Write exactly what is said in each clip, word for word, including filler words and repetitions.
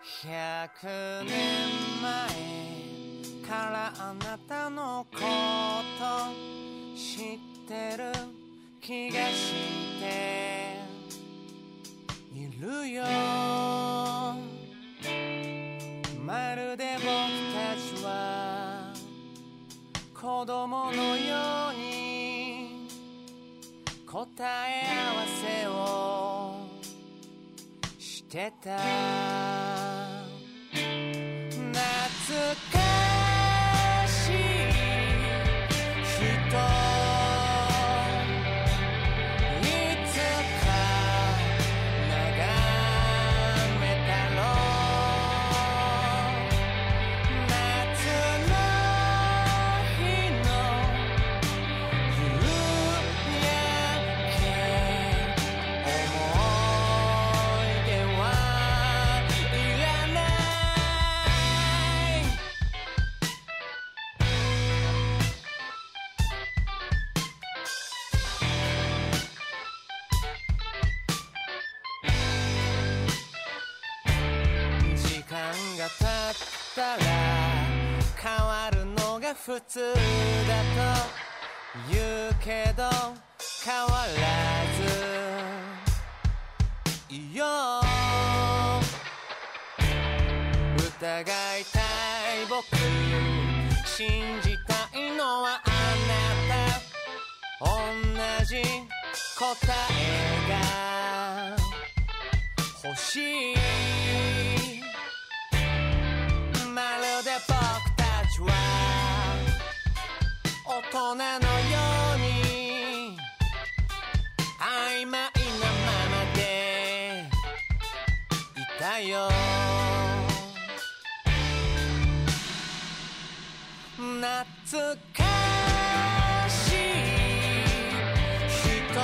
ひゃくねんまえからあなたのこと知ってる気がしているよ。まるで僕たちは子供のように答え合わせをしてた。懐かしい人変わるのが普通だと言うけど変わらずいよ。疑いたい僕信じたいのはあなた。同じ答えが欲しい。まるで僕たちは大人のように曖昧なままでいたよ。懐かしい人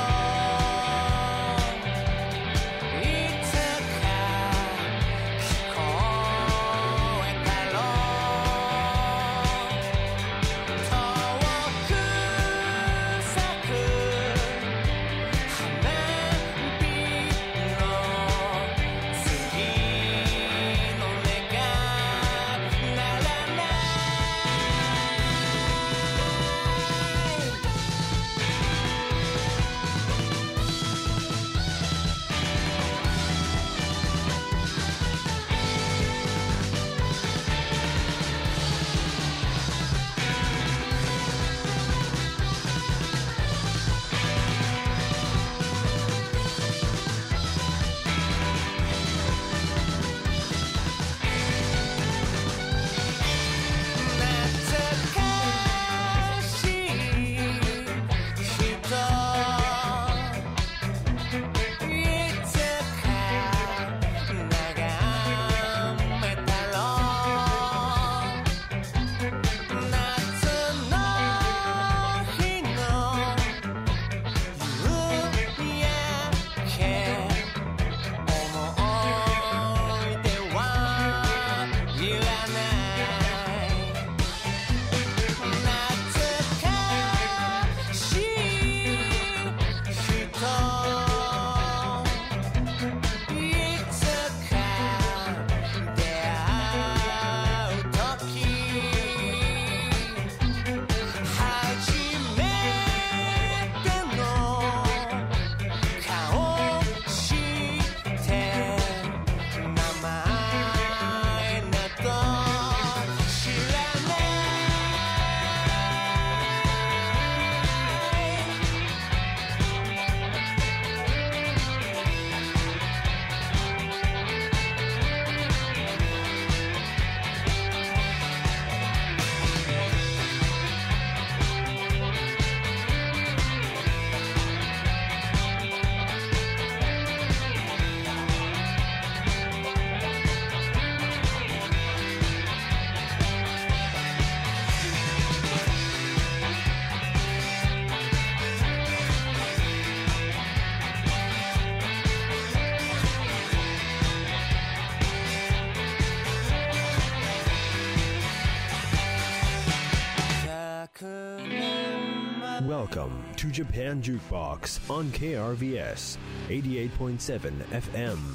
Welcome to Japan Jukebox on K R V S eighty-eight point seven F M.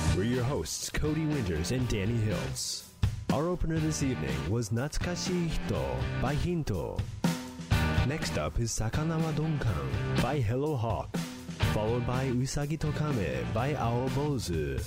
We're your hosts, Cody Winters and Danny Hills. Our opener this evening was Natsukashi Hito by Hinto. Next up is Sakana wa Donkan by Hello Hawk, followed by Usagi to Kame by Aobozu.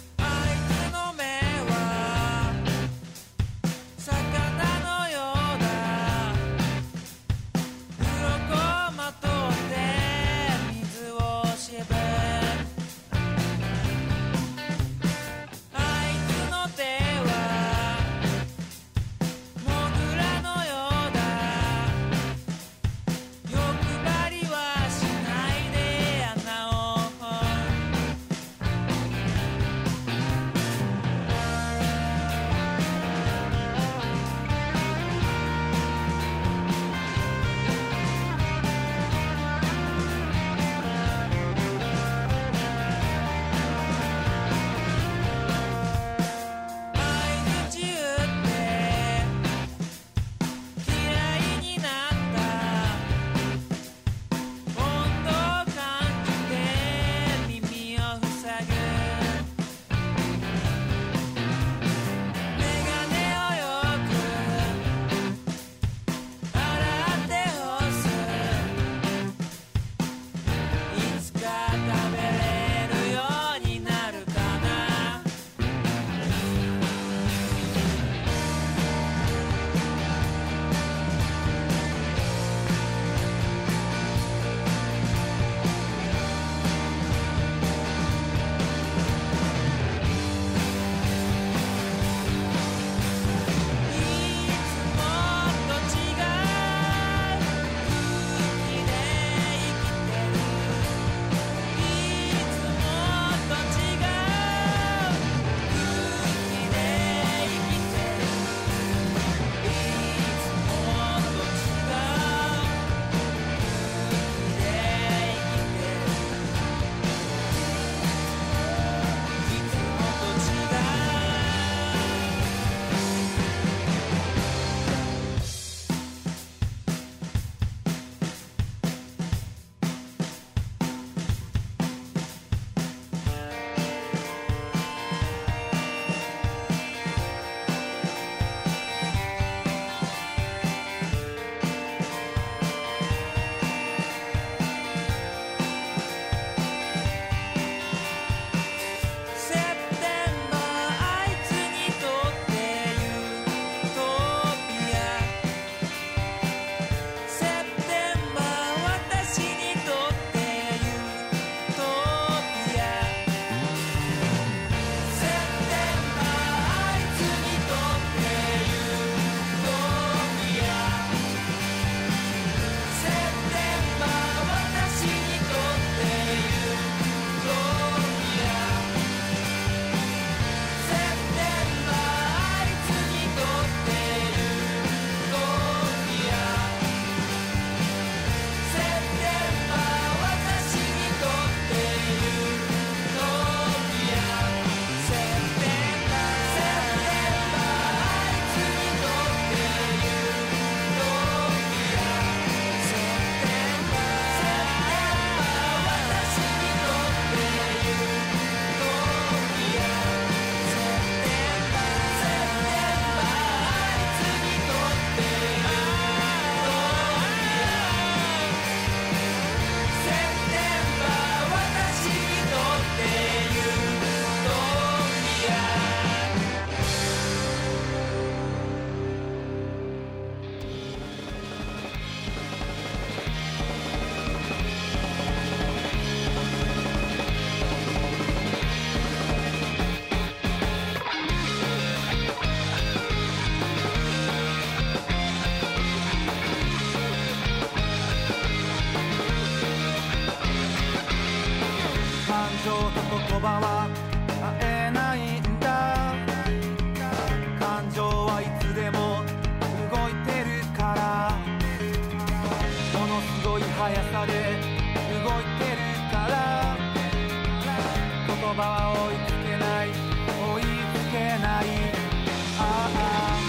言葉は会えないんだ。感情はいつでも動いてるから、ものすごい速さで動いてるから、言葉は追いつけない追いつけない。ああ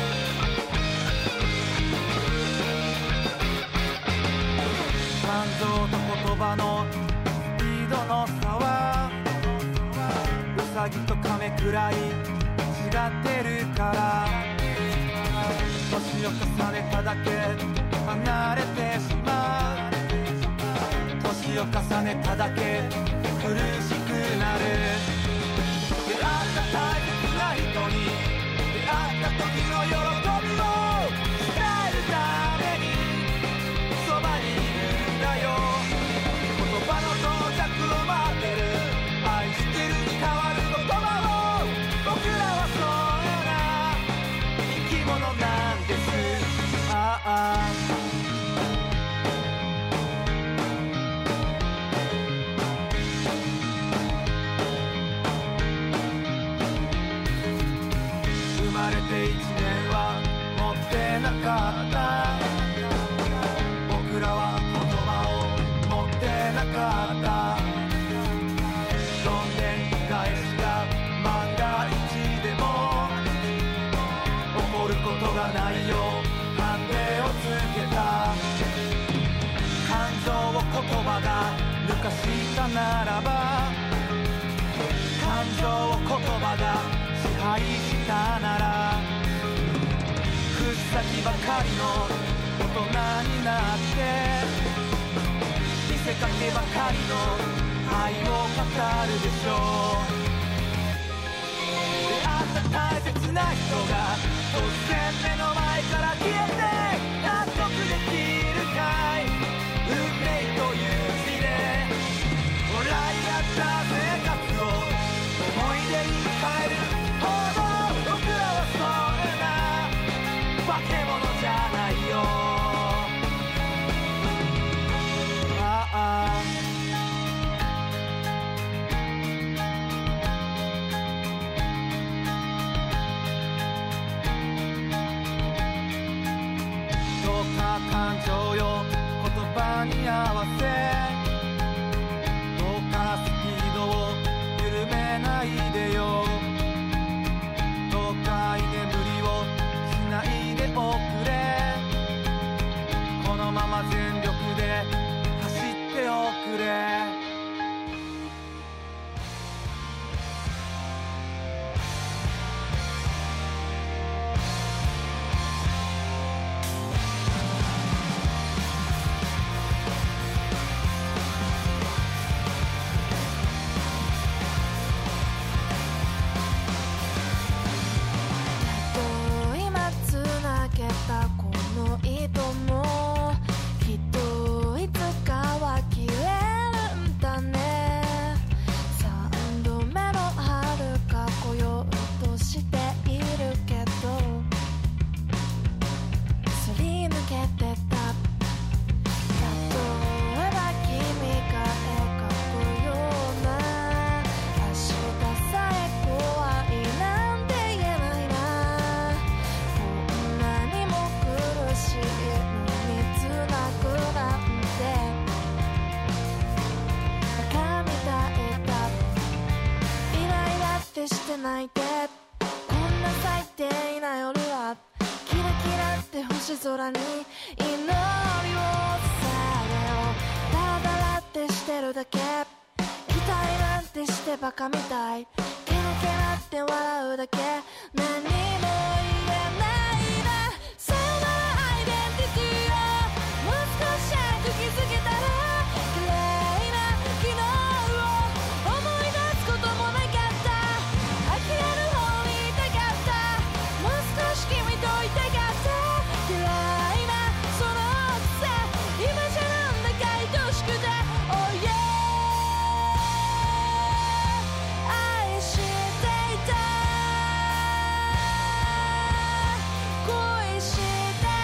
感情サギとカメくらい違ってるから、年を重ねただけ離れてしまう、年を重ねただけ苦しくなる。出会った大切な人に出会った時の喜びを伝えるためにそばにいるんだよ。言葉の到着を待ってる、愛してるに変わる言葉を、僕らはそうな生き物なんです。ああ生まれて一年は持ってなかった、僕らは言葉を持ってなかった。どんでん返しが万が一でも起こることがないよ判定をつけた。感情を言葉が抜かしたならば、感情を言葉が支配したなら、口先ばかりの大人になって見せかけばかりの愛を語るでしょう。出会った大切な人が突然目の前から消えて納得できるかい。運命という字で笑い合った生活を思い出に変えるほど、僕らはそんな化け物じゃないよ。ああどうか感情よ言葉に合わせ、どうかスピードを緩めないでよ。どうか居眠りをしないでおくれ、このまま全力で走っておくれ。 この糸もきっといつかは切れるんだね。三度目の春が来ようとしているけど、すり抜けてた。例えば君が描くような明日さえ怖いなんて言えないな。苦しいのにつなぐなんてバカみたいだ。イライラってしてないで、こんな最低な夜はキラキラって星空に祈りをされをダラダラってしてるだけ。期待なんてしてバカみたい、ケラケラって笑うだけ。何も言えないな。さよならもう少し早く気づけたら、綺麗な昨日を思い出すこともなかった。呆れる方にいたかった、もう少し君といたかった。嫌いなその癖、今じゃなんだか愛しくて Oh yeah 愛していた、恋していた、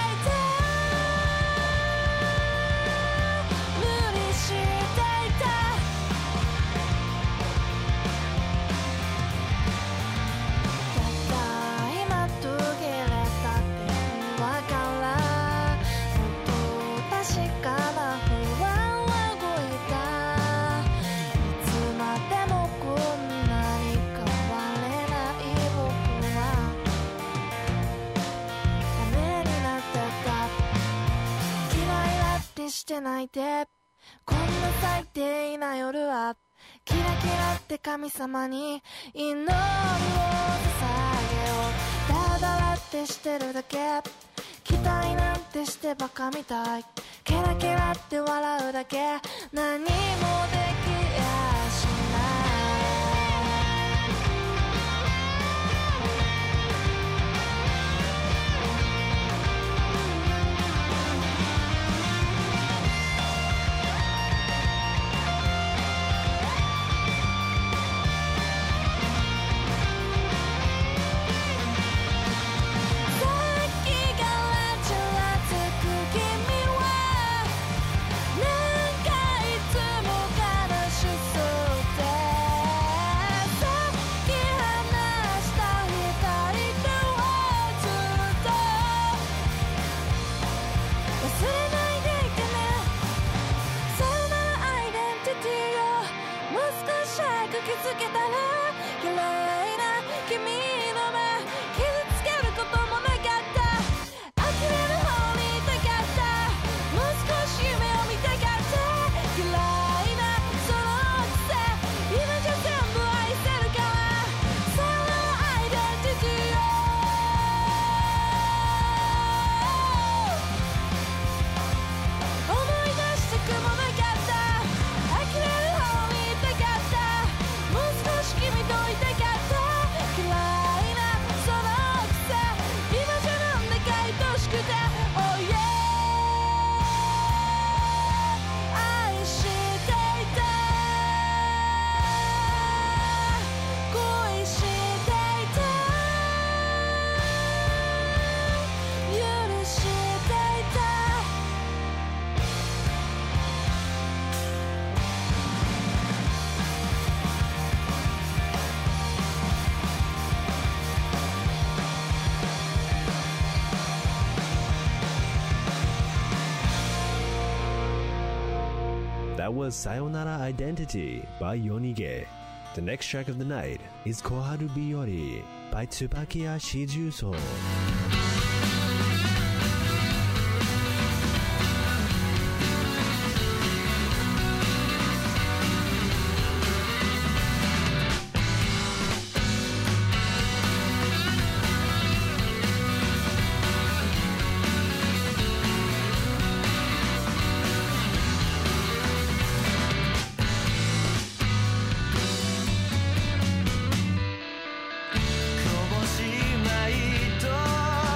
してないで。こんな最低な夜はキラキラって神様に祈りを捧げよう。ダラダラってしてるだけ、期待なんてしてバカみたい。ケラケラって笑うだけ、何もできやしない。 That was Sayonara Identity by Yonige. The next track of the night is Koharu Biyori by Tsubakiya Shijuso. こぼしまいと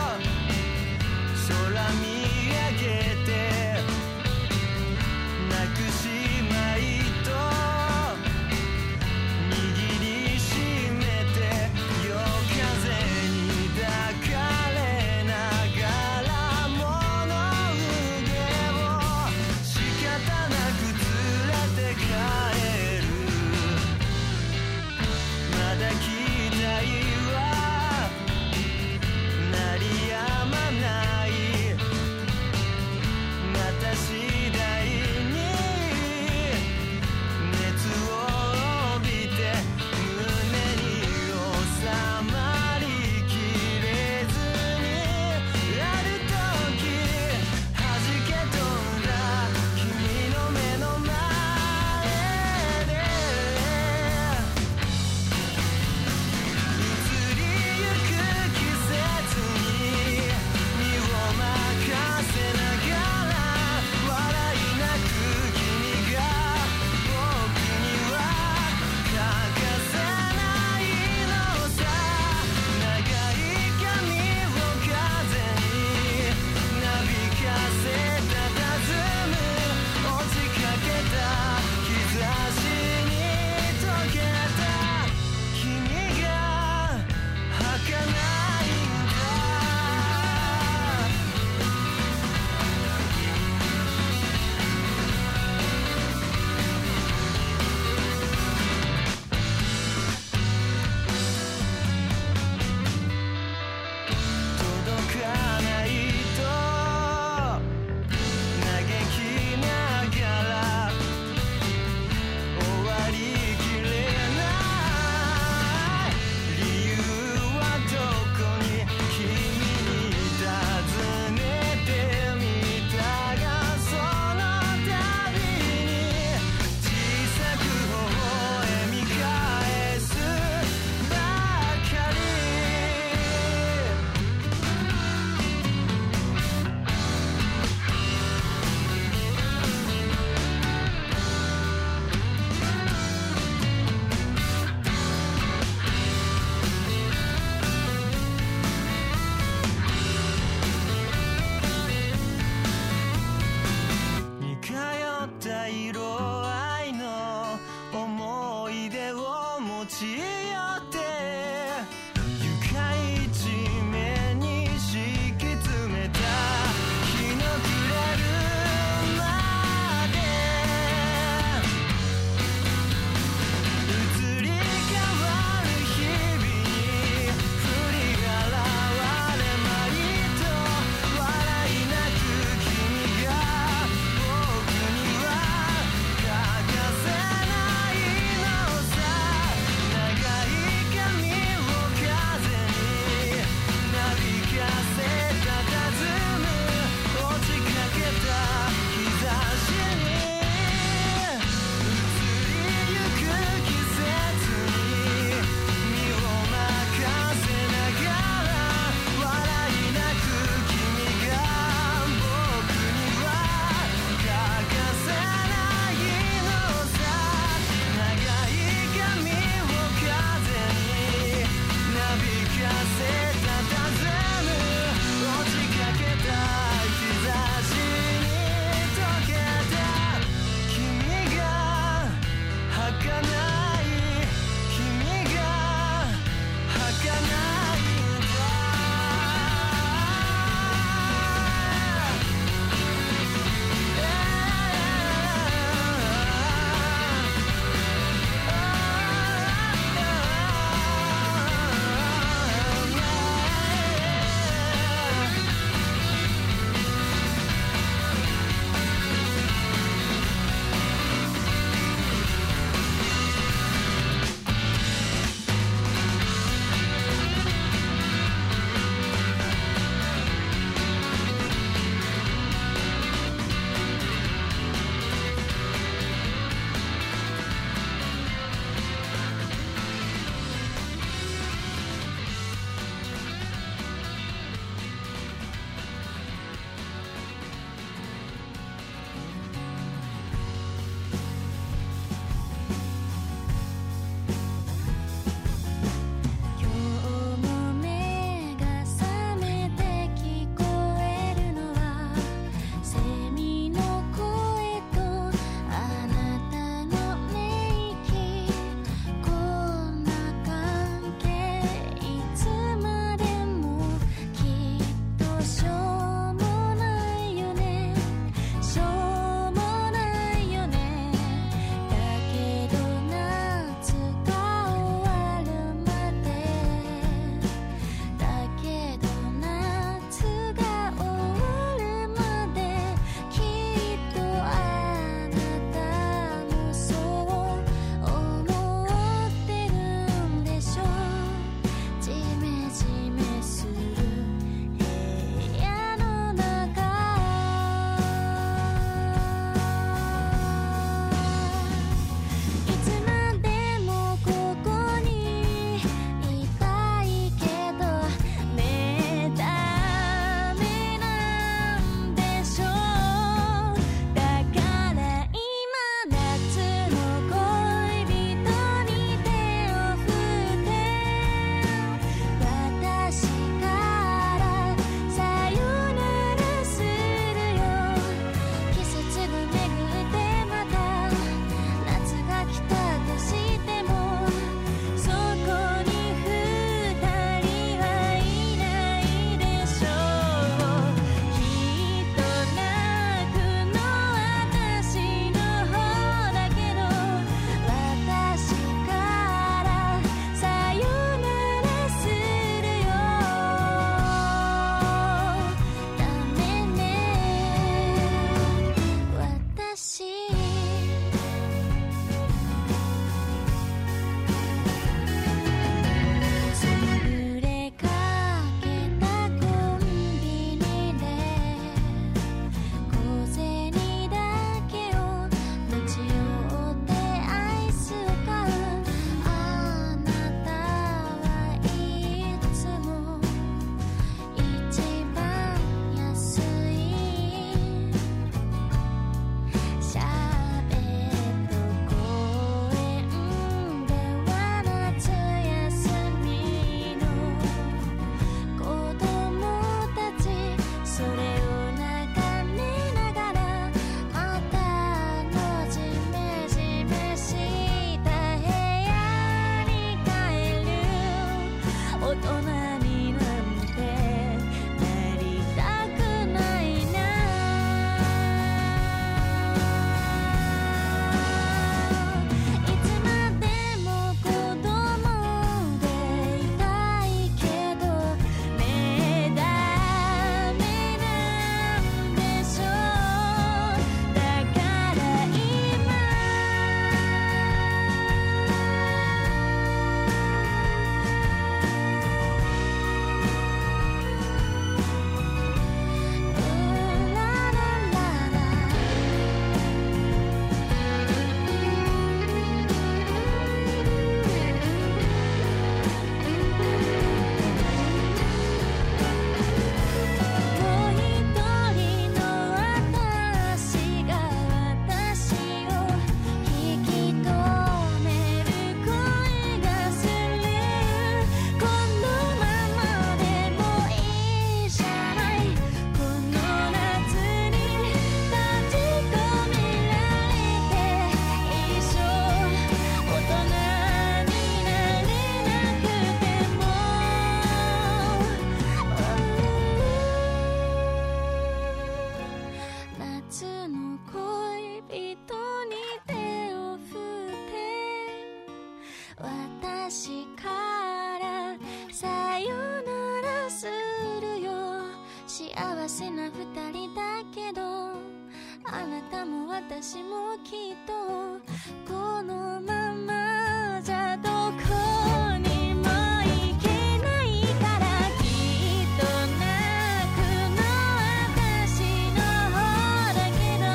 二人だけど、あなたも私もきっとこのままじゃどこにも行けないから、きっと泣くの私の方だけど、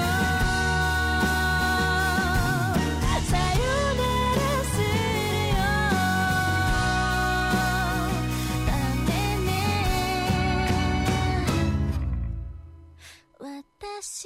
さよならするよ、だねね私。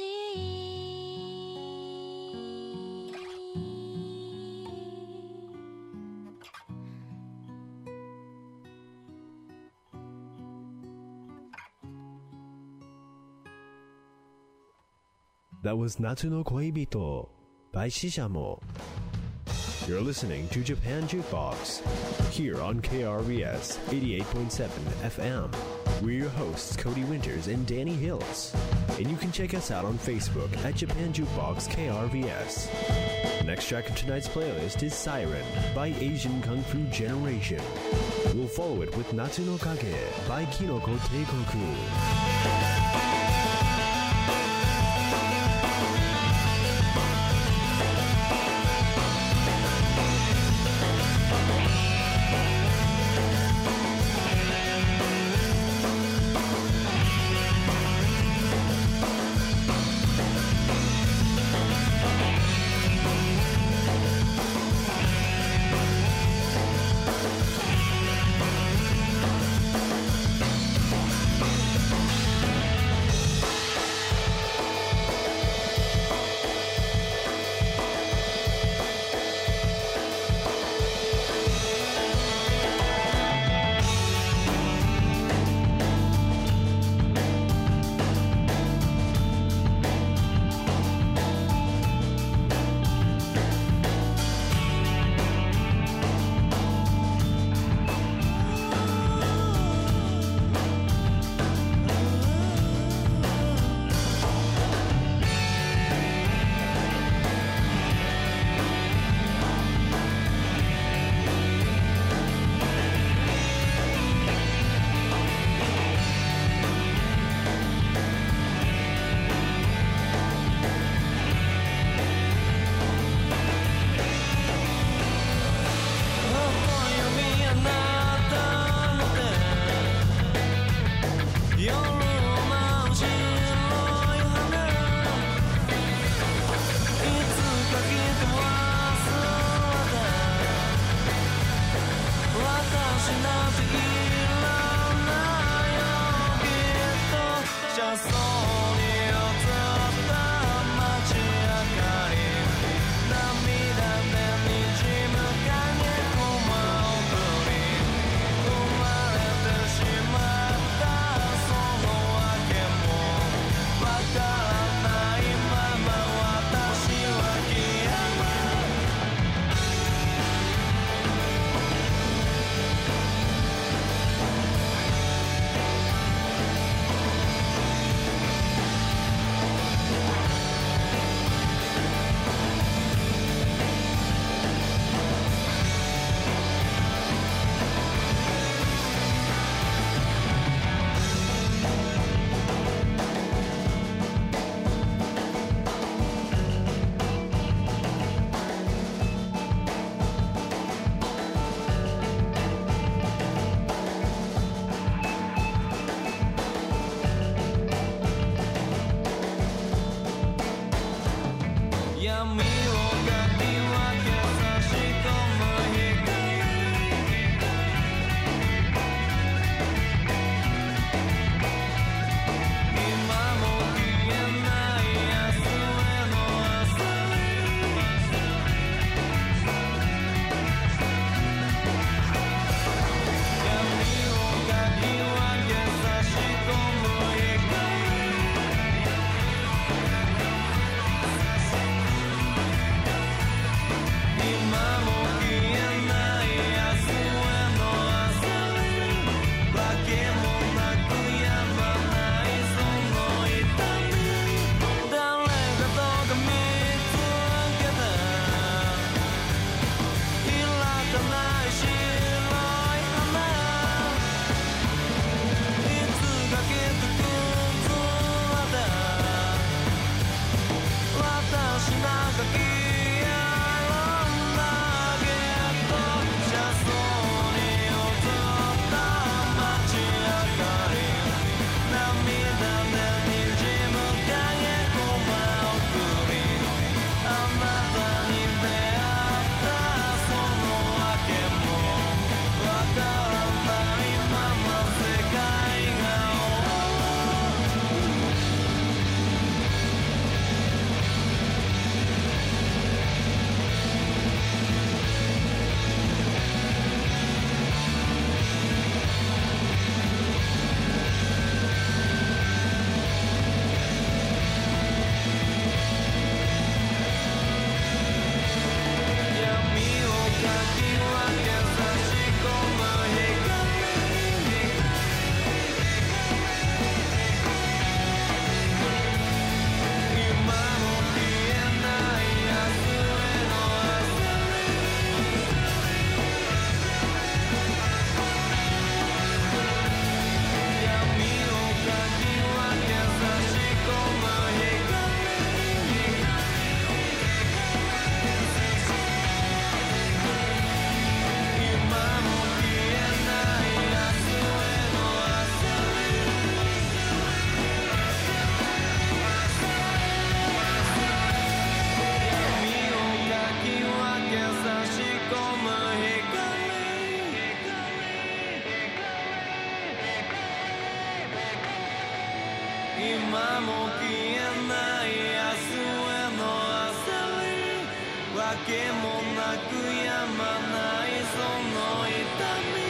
That was Natsu no Koibito by Shishamo. You're listening to Japan Jukebox here on K R B S eighty-eight point seven F M. We're your hosts, Cody Winters and Danny Hills. And you can check us out on Facebook at Japan Jukebox K R B S. Next track of tonight's playlist is Siren by Asian Kung Fu Generation. We'll follow it with Natsu no Kage by Kinoko Teikoku. けもなくやまないその痛み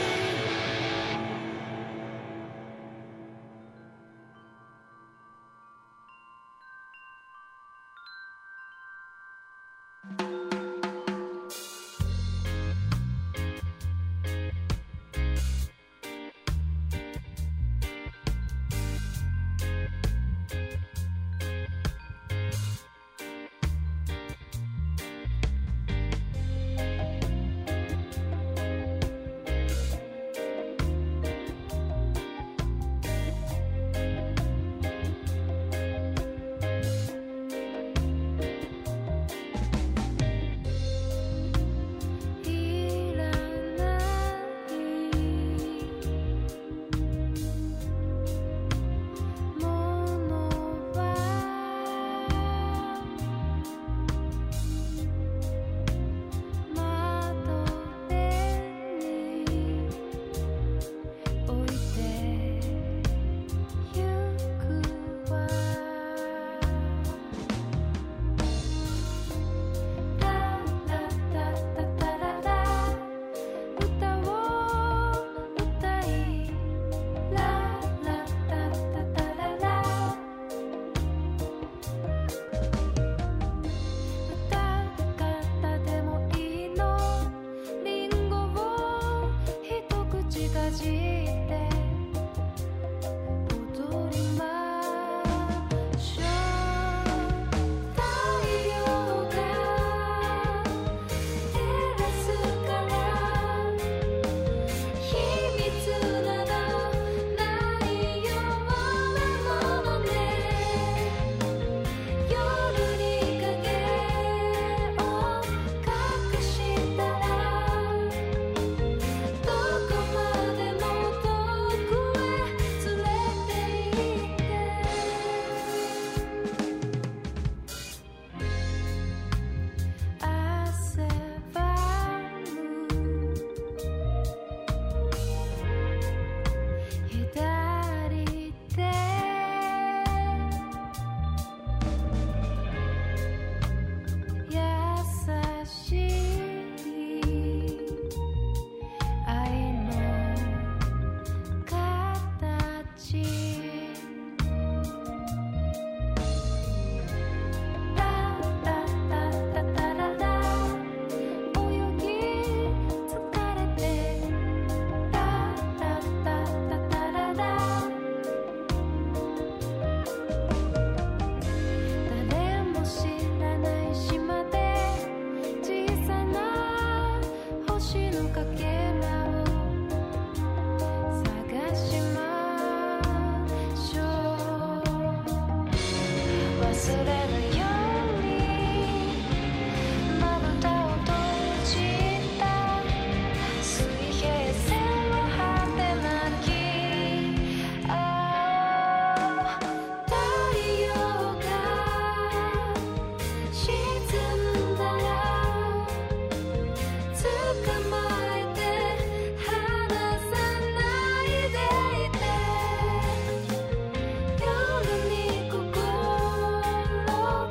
「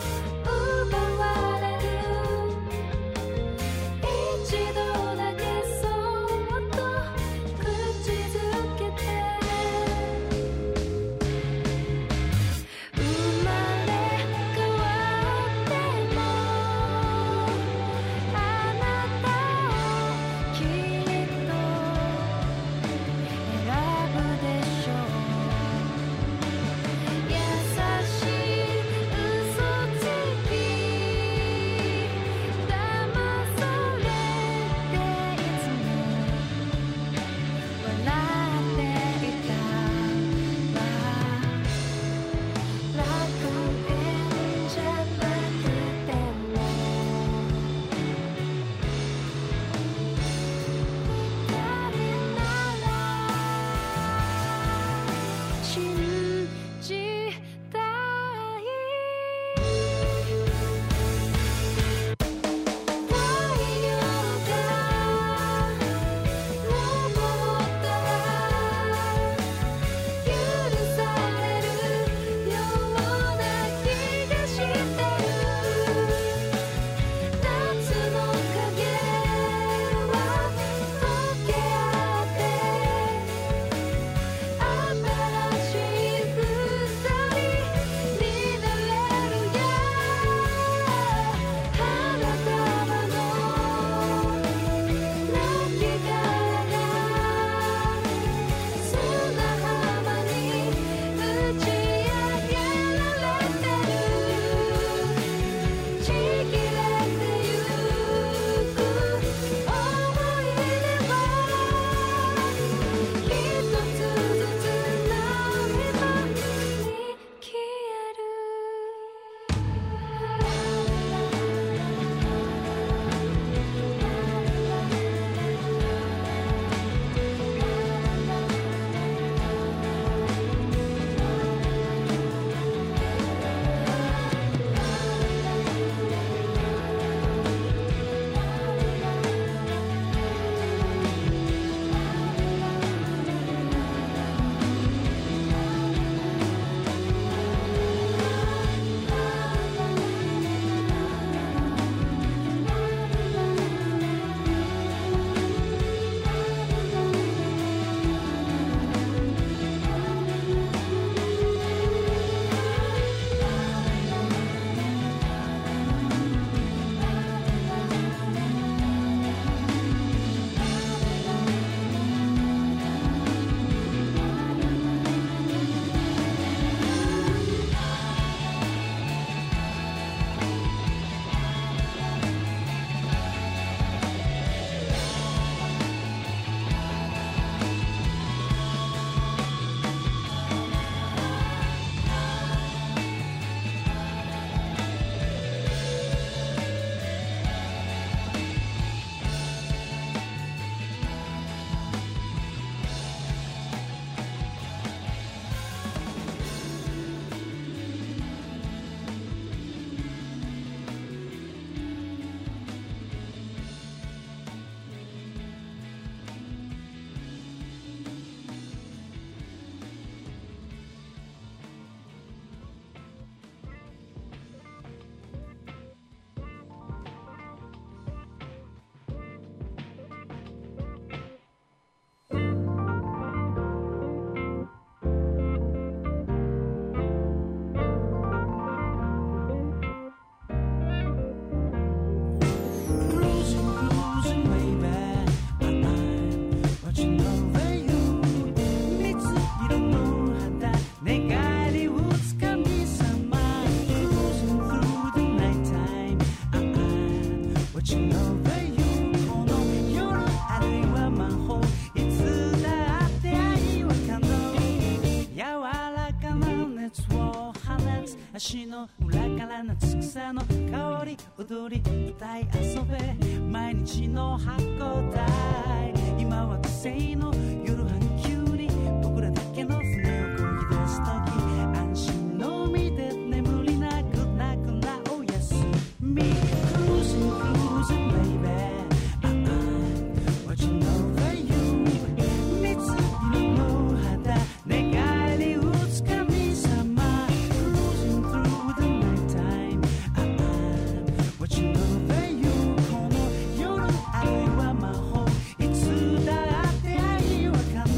足の裏から夏草の香り踊り歌い遊べ毎日の箱台今は癖の夜半休に僕らだけの船を漕ぎ出す時安心のみで眠りなくなくなおやすみ Cruising cruising baby I'm watching over you 水色の肌願いに打つ神様 Cruising through the night time I'm watching over you この夜あるいは魔法いつだって愛は可能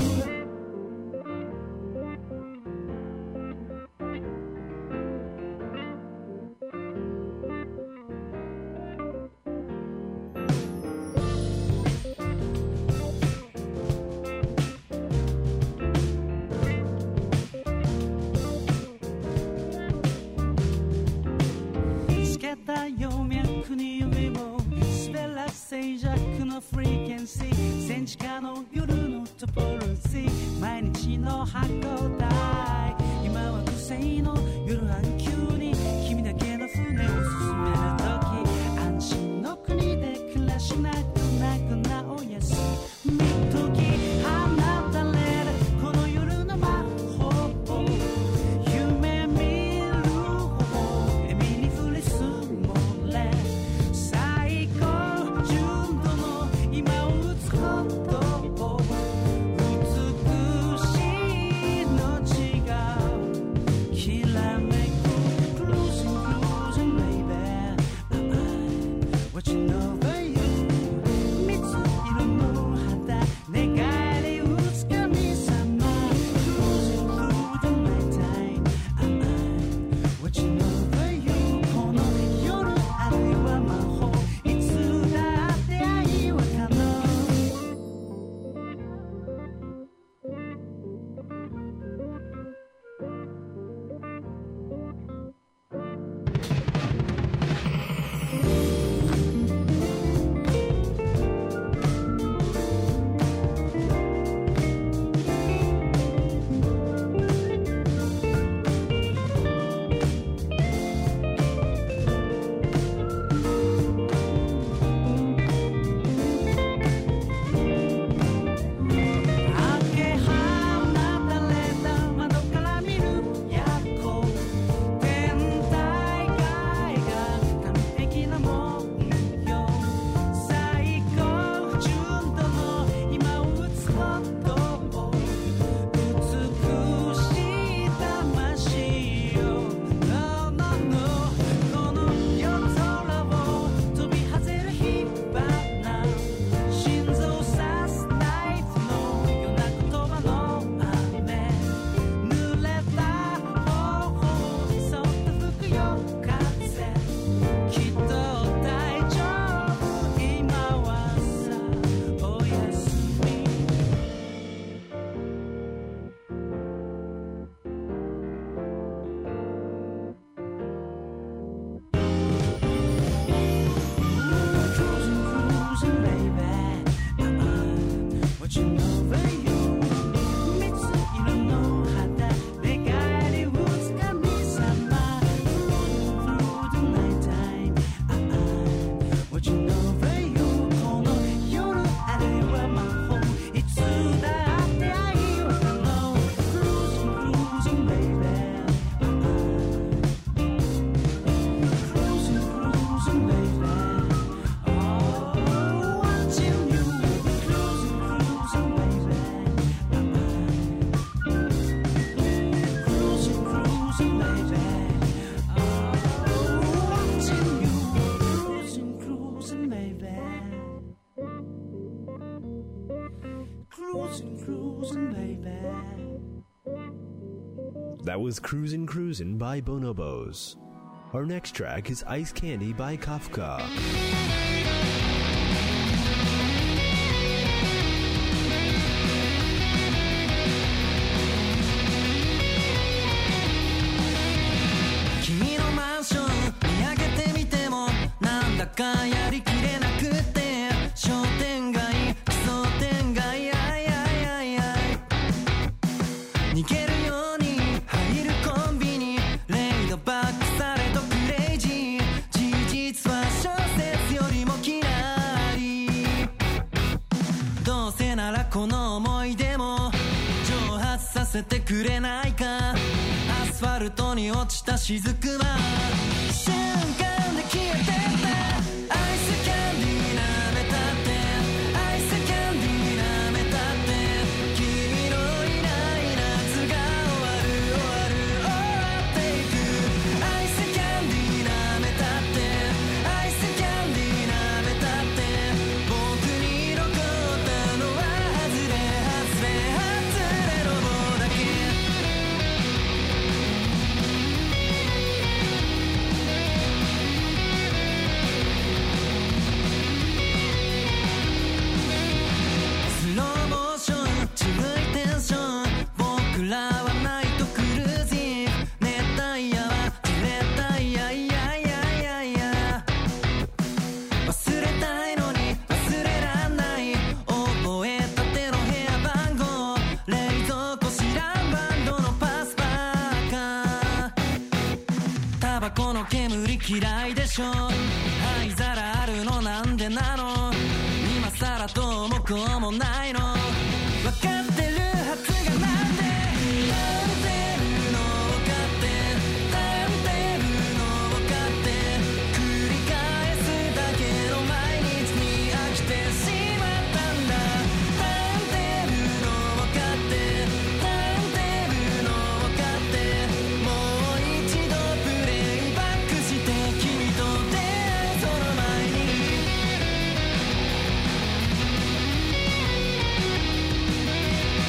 つけた葉脈に指を滑らせ静寂のフリーケンシー戦時下の夜のトポロジー毎日の箱台今は癖の夜半休に君だけの船を進める時安心の国で暮らしなくなくなおやすみ時放たれるこの夜の魔法を夢見る方笑みに降り積もれ最高純度の今を打つことを美しい命がきらめく Cruising cruising baby I'm watching over you 水色の肌願いに打つ神様 Cruising through the night time I'm watching over you この夜あるいは魔法いつだって愛は可能 That was Cruisin' Cruisin' by Bonobos. Our next track is Ice Candy by Kafka. かやりきれなくて商店街奇想天外あいあいあいあい逃げるように入るコンビニレイせてくれないか。アスファルトに落ちた雫は瞬間で消えてった。アイスキャンディー舐めたって、アイスキャンディー舐めたって、君のいない夏が終わる終わる終わっていく。アイスキャンディー舐めたって、アイスキャンディー舐めたって、僕に残ったのは外れ外れ外れの棒だけ。スローモーション渋いテンション、僕らはナイトクルージング、熱帯夜は熱帯夜、いやいやいやいや、忘れたいのに忘れらんない、覚えたての部屋番号、冷蔵庫知らんバンドのパスパーカー、タバコの煙嫌いでしょ、灰皿あるのなんでなの、今さらどうもこうもないの、分かってるはずがなんで、ターンテーブルの分かって、ターンテーブルの分かって、繰り返すだけの毎日に飽きてしまったんだ。ターンテーブルの分かって、ターンテーブルの分かって、もう一度プレイバックして君と出会うその前に。タ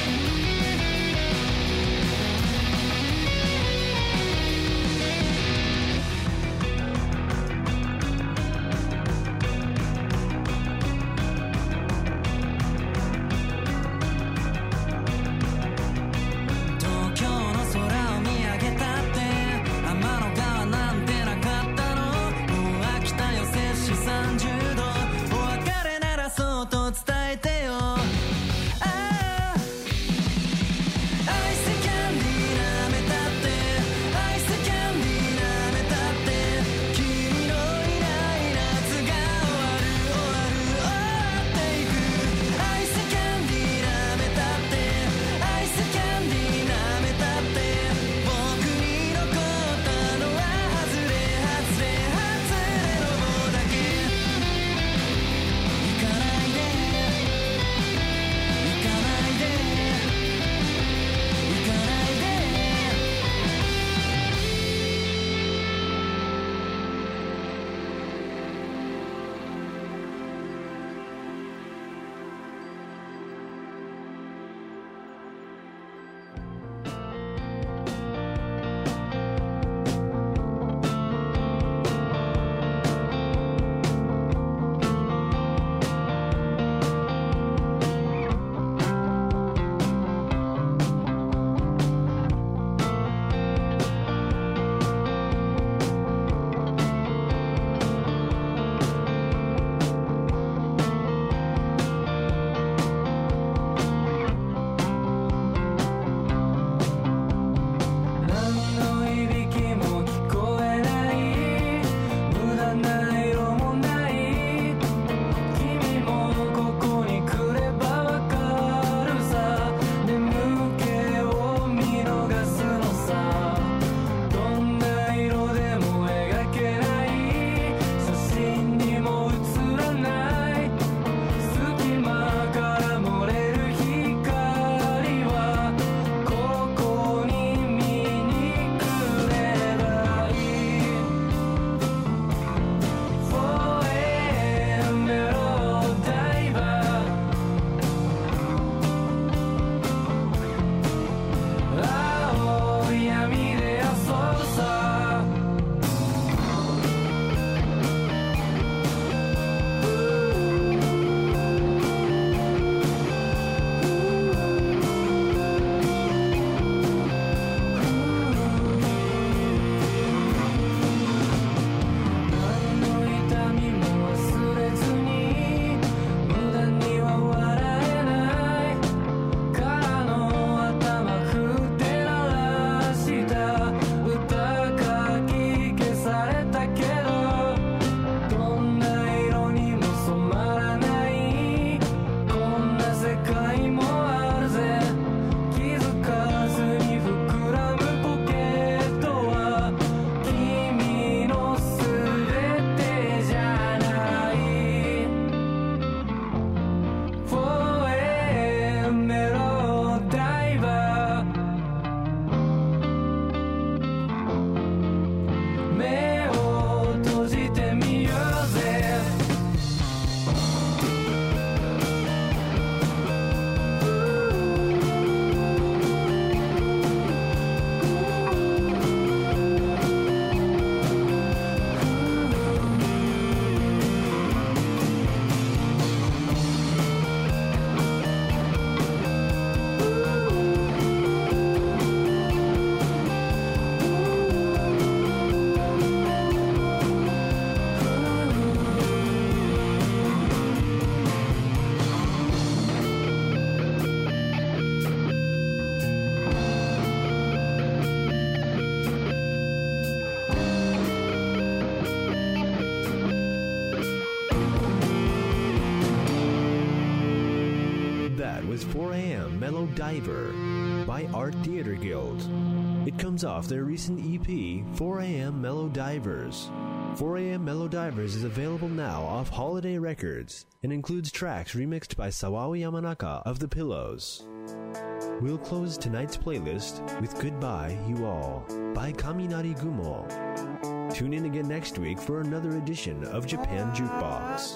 is four a.m. Mellow Diver by Art Theater Guild. It comes off their recent E P, four a.m. Mellow Divers. four a.m. Mellow Divers is available now off Holiday Records and includes tracks remixed by Sawao Yamanaka of The Pillows. We'll close tonight's playlist with Goodbye You All by Kaminari Gumo. Tune in again next week for another edition of Japan Jukebox.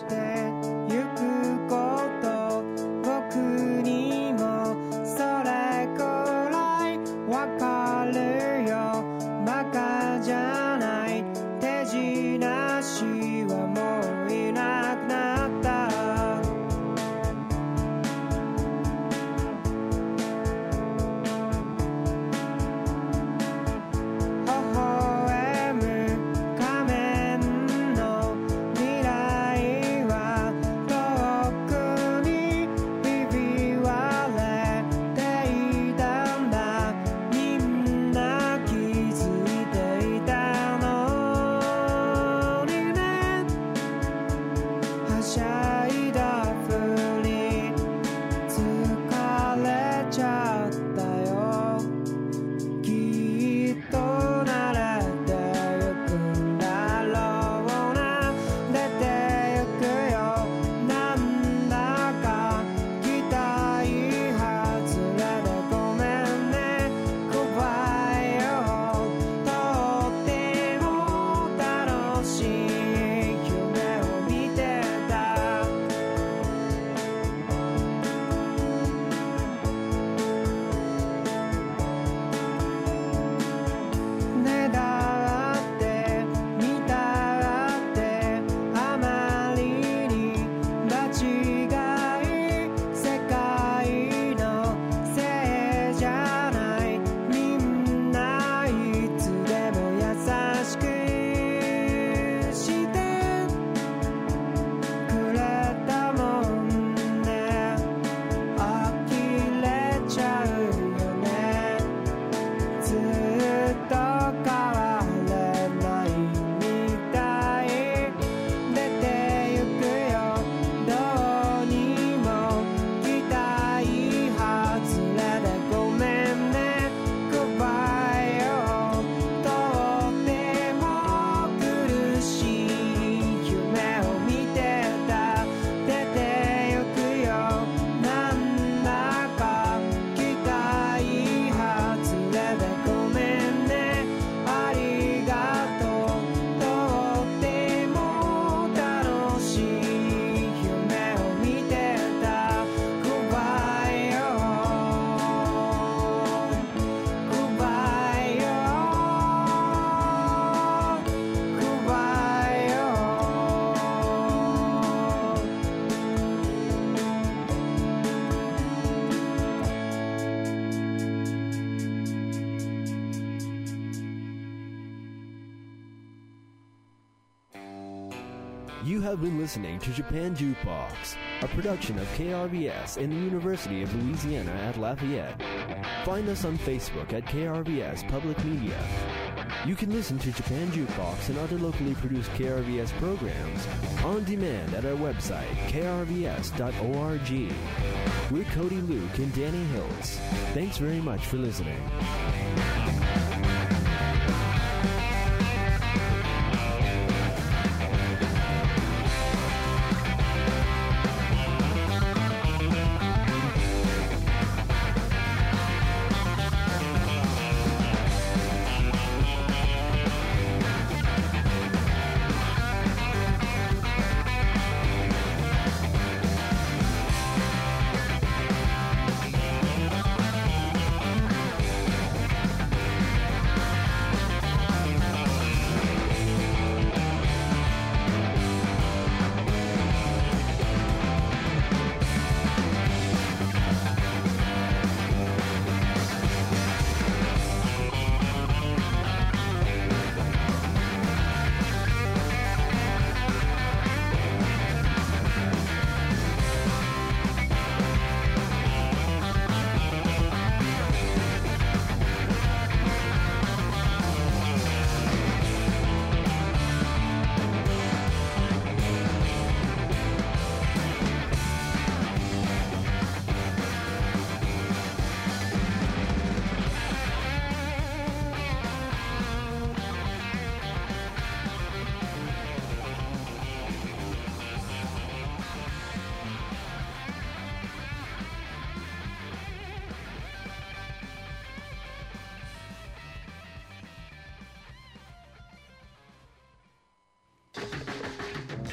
'You have been listening to Japan Jukebox, a production of K R V S and the University of Louisiana at Lafayette. Find us on Facebook at K R V S Public Media. You can listen to Japan Jukebox and other locally produced K R V S programs on demand at our website, k r v s dot org. We're Cody Luke and Danny Hills. Thanks very much for listening.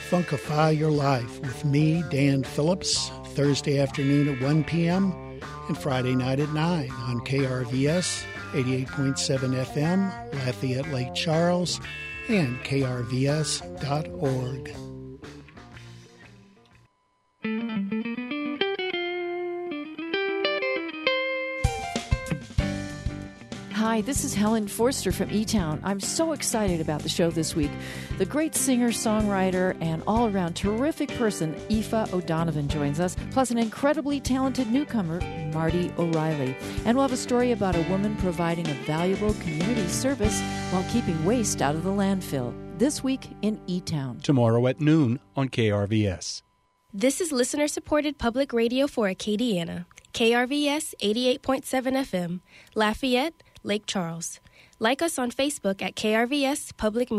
Funkify Your Life with me, Dan Phillips, Thursday afternoon at one p.m. and Friday night at nine on K R V S eighty-eight point seven F M, Lafayette Lake Charles, and K R V S dot org. Hi, this is Helen Forster from E-Town. I'm so excited about the show this week. The great singer, songwriter, and all-around terrific person, Aoife O'Donovan, joins us, plus an incredibly talented newcomer, Marty O'Reilly. And we'll have a story about a woman providing a valuable community service while keeping waste out of the landfill. This week in E-Town. Tomorrow at noon on K R V S. This is listener-supported public radio for Acadiana. K R V S eighty-eight point seven F M, Lafayette, Lake Charles. Like us on Facebook at K R V S Public Media.